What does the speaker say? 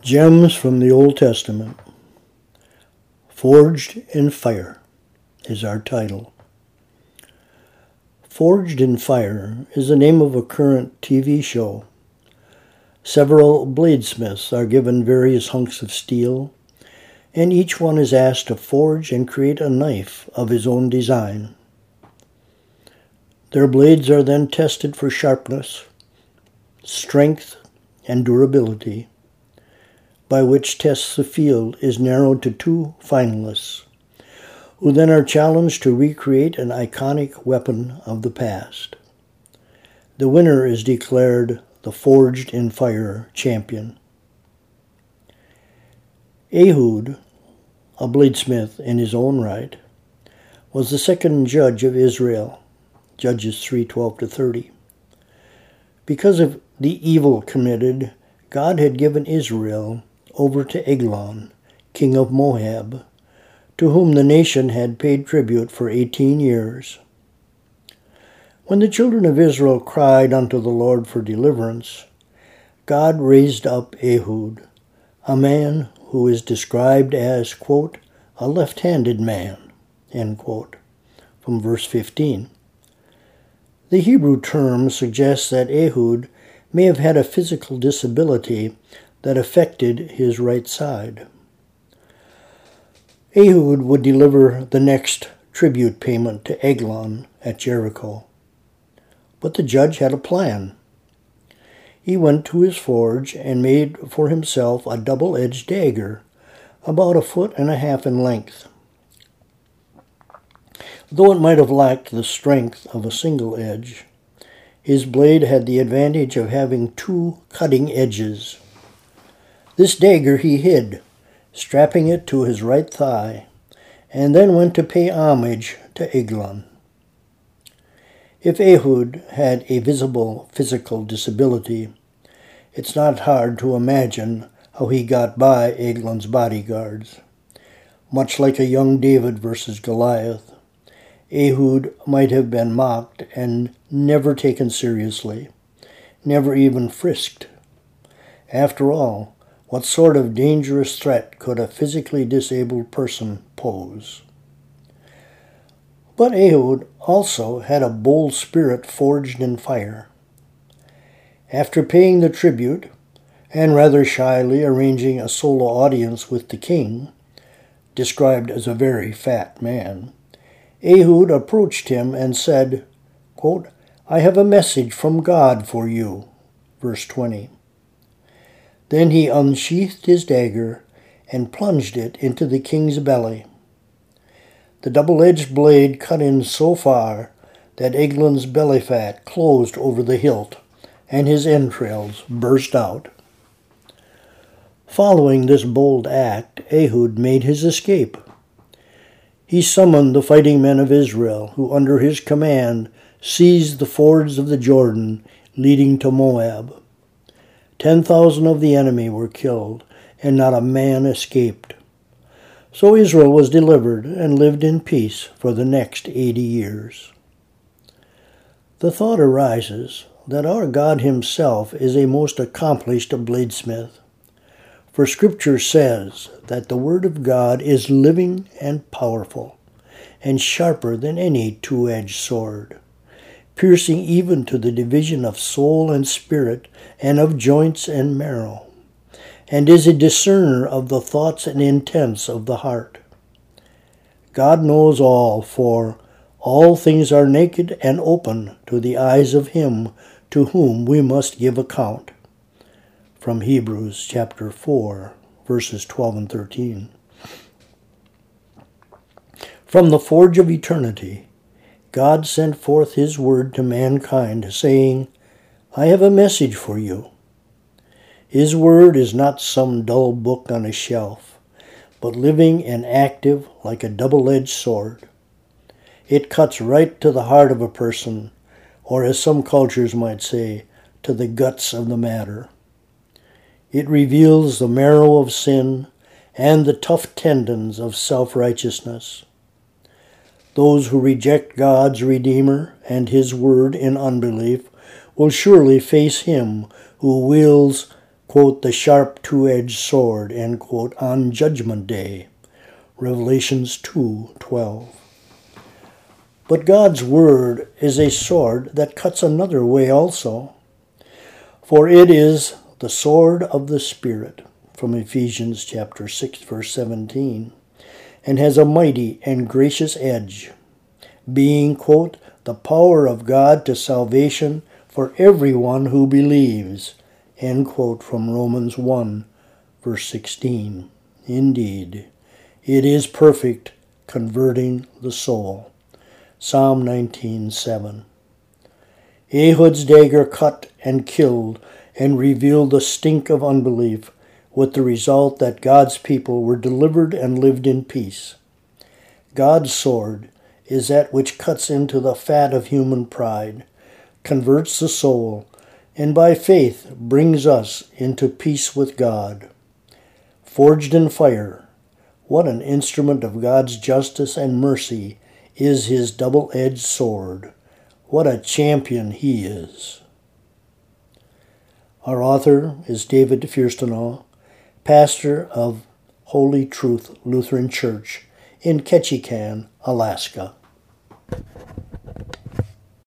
Gems from the Old Testament. Forged in Fire is our title. Forged in Fire is the name of a current TV show. Several bladesmiths are given various hunks of steel, and each one is asked to forge and create a knife of his own design. Their blades are then tested for sharpness, strength, and durability, by which tests the field is narrowed to 2 finalists, who then are challenged to recreate an iconic weapon of the past. The winner is declared the Forged in Fire champion. Ehud, a bladesmith in his own right, was the second judge of Israel, Judges 3:12-30. Because of the evil committed, God had given Israel over to Eglon, king of Moab, to whom the nation had paid tribute for 18 years. When the children of Israel cried unto the Lord for deliverance, God raised up Ehud, a man who is described as, quote, a left-handed man, end quote, from verse 15. The Hebrew term suggests that Ehud may have had a physical disability that affected his right side. Ehud would deliver the next tribute payment to Eglon at Jericho. But the judge had a plan. He went to his forge and made for himself a double-edged dagger, about 1.5 feet in length. Though it might have lacked the strength of a single edge, his blade had the advantage of having 2 cutting edges. This dagger he hid, strapping it to his right thigh, and then went to pay homage to Eglon. If Ehud had a visible physical disability, it's not hard to imagine how he got by Eglon's bodyguards. Much like a young David versus Goliath, Ehud might have been mocked and never taken seriously, never even frisked. After all, what sort of dangerous threat could a physically disabled person pose? But Ehud also had a bold spirit forged in fire. After paying the tribute, and rather shyly arranging a solo audience with the king, described as a very fat man, Ehud approached him and said, quote, I have a message from God for you, verse 20. Then he unsheathed his dagger and plunged it into the king's belly. The double-edged blade cut in so far that Eglon's belly fat closed over the hilt, and his entrails burst out. Following this bold act, Ehud made his escape. He summoned the fighting men of Israel, who under his command seized the fords of the Jordan leading to Moab. 10,000 of the enemy were killed, and not a man escaped. So Israel was delivered and lived in peace for the next 80 years. The thought arises that our God himself is a most accomplished bladesmith. For Scripture says that the Word of God is living and powerful, and sharper than any 2-edged sword, piercing even to the division of soul and spirit, and of joints and marrow, and is a discerner of the thoughts and intents of the heart. God knows all, for all things are naked and open to the eyes of him to whom we must give account. From Hebrews chapter 4, verses 12 and 13. From the forge of eternity, God sent forth his word to mankind, saying, I have a message for you. His word is not some dull book on a shelf, but living and active like a double-edged sword. It cuts right to the heart of a person, or as some cultures might say, to the guts of the matter. It reveals the marrow of sin and the tough tendons of self-righteousness. Those who reject God's Redeemer and his word in unbelief will surely face him who wields, quote, the sharp two-edged sword, end quote, on Judgment Day. Revelations 2:12. But God's word is a sword that cuts another way also. For it is the sword of the Spirit, from Ephesians chapter 6, verse 17, and has a mighty and gracious edge, being, quote, the power of God to salvation for everyone who believes, end quote, from Romans 1, verse 16. Indeed, it is perfect, converting the soul. Psalm 19:7. Ehud's dagger cut and killed and revealed the stink of unbelief, with the result that God's people were delivered and lived in peace. God's sword is that which cuts into the fat of human pride, converts the soul, and by faith brings us into peace with God. Forged in fire, what an instrument of God's justice and mercy is his double-edged sword. What a champion he is. Our author is David Fürstenau, pastor of Holy Truth Lutheran Church in Ketchikan, Alaska.